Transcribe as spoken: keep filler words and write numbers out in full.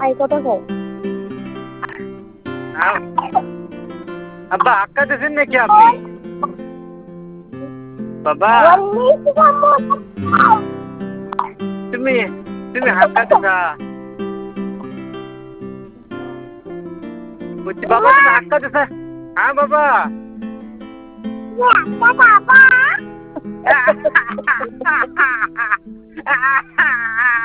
ऐकतच आहे. अब्बा अक्का दिसेल नाही की आपली बाबा तुम्ही तुम्ही हक्का दिसा बाबा तुम्ही हक्का दिसा हा बाबा बाबा